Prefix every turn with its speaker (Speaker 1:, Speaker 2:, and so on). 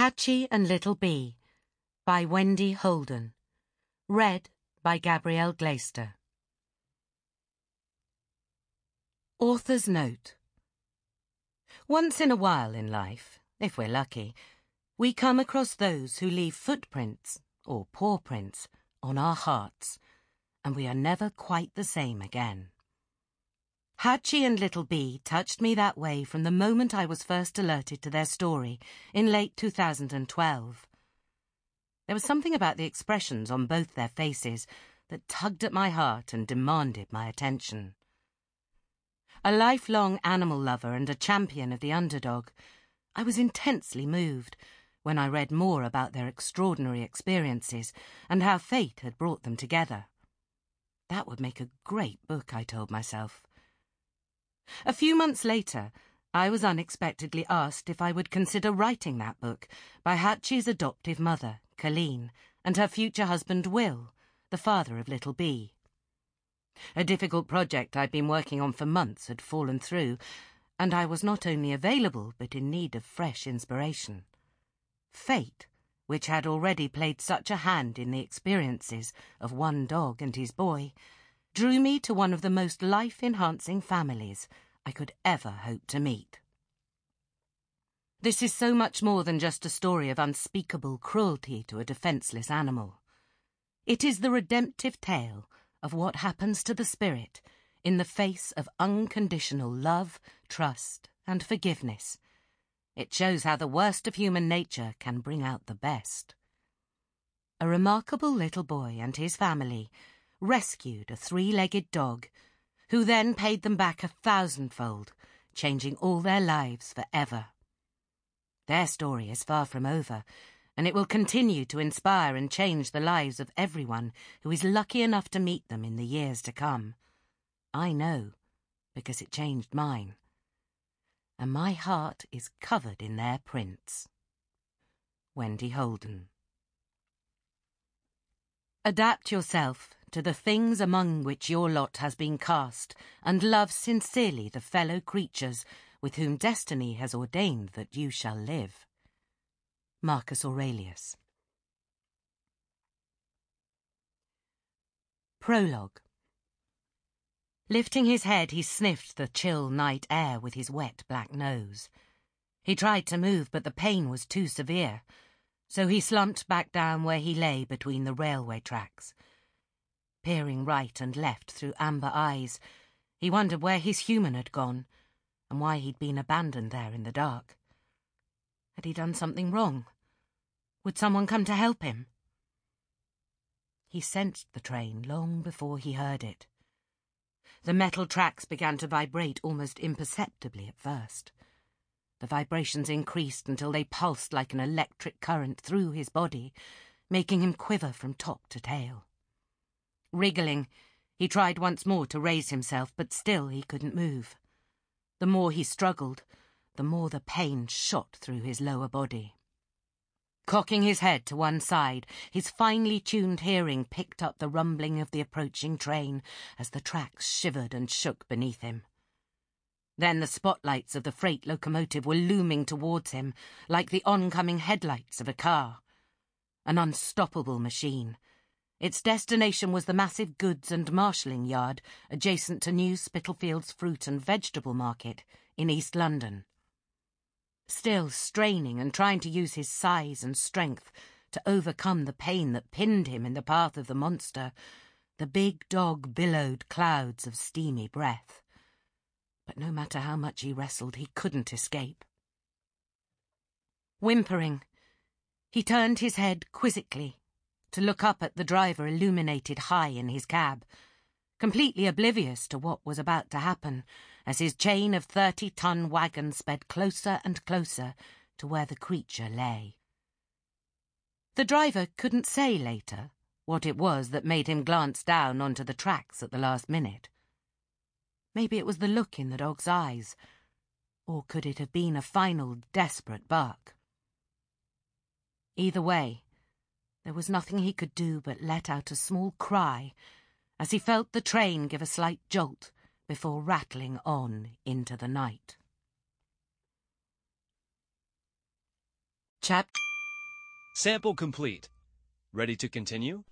Speaker 1: Hachi and Little Bee by Wendy Holden. Read by Gabrielle Glaister. Author's note. Once in a while in life, if we're lucky, we come across those who leave footprints, or paw prints, on our hearts, and we are never quite the same again. Hachi and Little Bee touched me that way from the moment I was first alerted to their story in late 2012. There was something about the expressions on both their faces that tugged at my heart and demanded my attention. A lifelong animal lover and a champion of the underdog, I was intensely moved when I read more about their extraordinary experiences and how fate had brought them together. That would make a great book, I told myself. A few months later, I was unexpectedly asked if I would consider writing that book by Hachi's adoptive mother, Colleen, and her future husband, Will, the father of Little Bee. A difficult project I'd been working on for months had fallen through, and I was not only available but in need of fresh inspiration. Fate, which had already played such a hand in the experiences of one dog and his boy, drew me to one of the most life-enhancing families I could ever hope to meet. This is so much more than just a story of unspeakable cruelty to a defenseless animal. It is the redemptive tale of what happens to the spirit in the face of unconditional love, trust, and forgiveness. It shows how the worst of human nature can bring out the best. A remarkable little boy and his family rescued a three-legged dog, who then paid them back 1,000-fold, changing all their lives forever. Their story is far from over, and it will continue to inspire and change the lives of everyone who is lucky enough to meet them in the years to come. I know, because it changed mine. And my heart is covered in their prints. Wendy Holden. Adapt yourself to the things among which your lot has been cast, and love sincerely the fellow creatures with whom destiny has ordained that you shall live. Marcus Aurelius. Prologue. Lifting his head, he sniffed the chill night air with his wet black nose. He tried to move, but the pain was too severe, so he slumped back down where he lay between the railway tracks. Peering right and left through amber eyes, he wondered where his human had gone, and why he'd been abandoned there in the dark. Had he done something wrong? Would someone come to help him? He sensed the train long before he heard it. The metal tracks began to vibrate almost imperceptibly at first. The vibrations increased until they pulsed like an electric current through his body, making him quiver from top to tail. Wriggling, he tried once more to raise himself, but still he couldn't move. The more he struggled, the more the pain shot through his lower body. Cocking his head to one side, his finely tuned hearing picked up the rumbling of the approaching train as the tracks shivered and shook beneath him. Then the spotlights of the freight locomotive were looming towards him, like the oncoming headlights of a car. An unstoppable machine. Its destination was the massive goods and marshalling yard adjacent to New Spitalfields Fruit and Vegetable Market in East London. Still straining and trying to use his size and strength to overcome the pain that pinned him in the path of the monster, the big dog billowed clouds of steamy breath. But no matter how much he wrestled, he couldn't escape. Whimpering, he turned his head quizzically to look up at the driver illuminated high in his cab, completely oblivious to what was about to happen as his chain of 30-ton wagon sped closer and closer to where the creature lay. The driver couldn't say later what it was that made him glance down onto the tracks at the last minute. Maybe it was the look in the dog's eyes, or could it have been a final desperate bark? Either way, there was nothing he could do but let out a small cry as he felt the train give a slight jolt before rattling on into the night. Chapter
Speaker 2: Sample complete. Ready to continue?